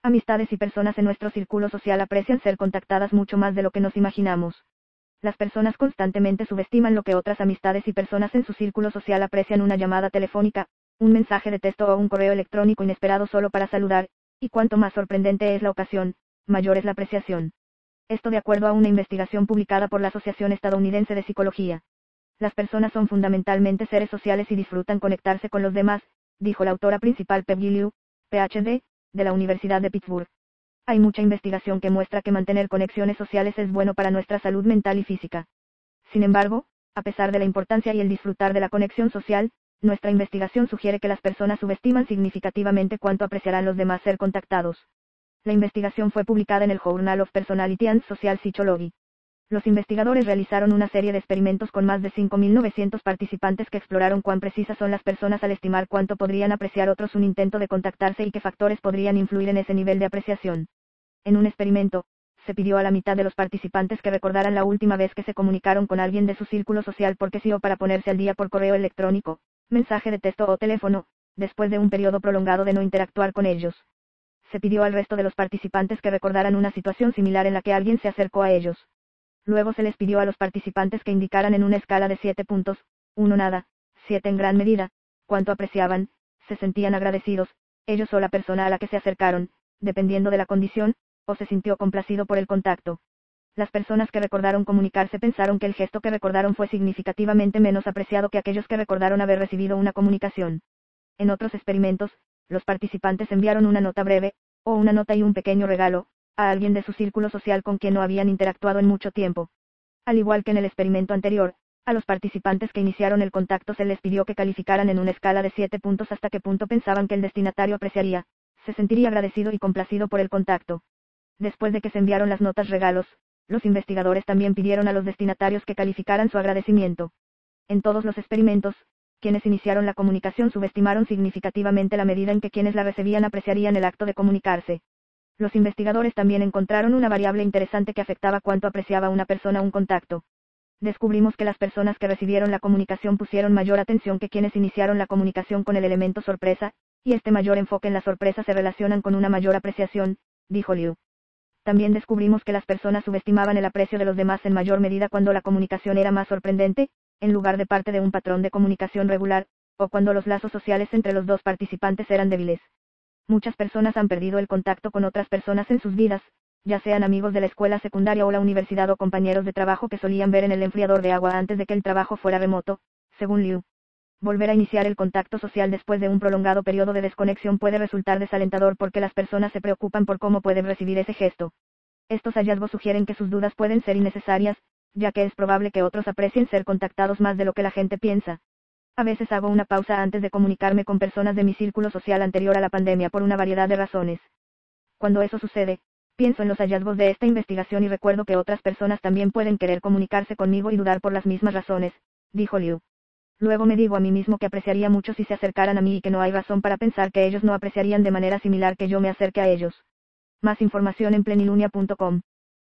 Amistades y personas en nuestro círculo social aprecian ser contactadas mucho más de lo que nos imaginamos. Las personas constantemente subestiman lo que otras amistades y personas en su círculo social aprecian: una llamada telefónica, un mensaje de texto o un correo electrónico inesperado solo para saludar, y cuanto más sorprendente es la ocasión, mayor es la apreciación. Esto de acuerdo a una investigación publicada por la Asociación Estadounidense de Psicología. Las personas son fundamentalmente seres sociales y disfrutan conectarse con los demás, dijo la autora principal Peggy Liu, PhD, de la Universidad de Pittsburgh. Hay mucha investigación que muestra que mantener conexiones sociales es bueno para nuestra salud mental y física. Sin embargo, a pesar de la importancia y el disfrutar de la conexión social, nuestra investigación sugiere que las personas subestiman significativamente cuánto apreciarán los demás ser contactados. La investigación fue publicada en el Journal of Personality and Social Psychology. Los investigadores realizaron una serie de experimentos con más de 5.900 participantes que exploraron cuán precisas son las personas al estimar cuánto podrían apreciar otros un intento de contactarse y qué factores podrían influir en ese nivel de apreciación. En un experimento, se pidió a la mitad de los participantes que recordaran la última vez que se comunicaron con alguien de su círculo social porque sí o para ponerse al día por correo electrónico, mensaje de texto o teléfono, después de un periodo prolongado de no interactuar con ellos. Se pidió al resto de los participantes que recordaran una situación similar en la que alguien se acercó a ellos. Luego se les pidió a los participantes que indicaran en una escala de 7 puntos, 1 nada, 7 en gran medida, cuánto apreciaban, se sentían agradecidos, ellos o la persona a la que se acercaron, dependiendo de la condición, o se sintió complacido por el contacto. Las personas que recordaron comunicarse pensaron que el gesto que recordaron fue significativamente menos apreciado que aquellos que recordaron haber recibido una comunicación. En otros experimentos, los participantes enviaron una nota breve, o una nota y un pequeño regalo, a alguien de su círculo social con quien no habían interactuado en mucho tiempo. Al igual que en el experimento anterior, a los participantes que iniciaron el contacto se les pidió que calificaran en una escala de 7 puntos hasta qué punto pensaban que el destinatario apreciaría, se sentiría agradecido y complacido por el contacto. Después de que se enviaron las notas regalos, los investigadores también pidieron a los destinatarios que calificaran su agradecimiento. En todos los experimentos, quienes iniciaron la comunicación subestimaron significativamente la medida en que quienes la recibían apreciarían el acto de comunicarse. Los investigadores también encontraron una variable interesante que afectaba cuánto apreciaba una persona un contacto. Descubrimos que las personas que recibieron la comunicación pusieron mayor atención que quienes iniciaron la comunicación con el elemento sorpresa, y este mayor enfoque en la sorpresa se relacionan con una mayor apreciación, dijo Liu. También descubrimos que las personas subestimaban el aprecio de los demás en mayor medida cuando la comunicación era más sorprendente, en lugar de parte de un patrón de comunicación regular, o cuando los lazos sociales entre los dos participantes eran débiles. Muchas personas han perdido el contacto con otras personas en sus vidas, ya sean amigos de la escuela secundaria o la universidad o compañeros de trabajo que solían ver en el enfriador de agua antes de que el trabajo fuera remoto, según Liu. Volver a iniciar el contacto social después de un prolongado periodo de desconexión puede resultar desalentador porque las personas se preocupan por cómo pueden recibir ese gesto. Estos hallazgos sugieren que sus dudas pueden ser innecesarias, ya que es probable que otros aprecien ser contactados más de lo que la gente piensa. A veces hago una pausa antes de comunicarme con personas de mi círculo social anterior a la pandemia por una variedad de razones. Cuando eso sucede, pienso en los hallazgos de esta investigación y recuerdo que otras personas también pueden querer comunicarse conmigo y dudar por las mismas razones, dijo Liu. Luego me digo a mí mismo que apreciaría mucho si se acercaran a mí y que no hay razón para pensar que ellos no apreciarían de manera similar que yo me acerque a ellos. Más información en plenilunia.com.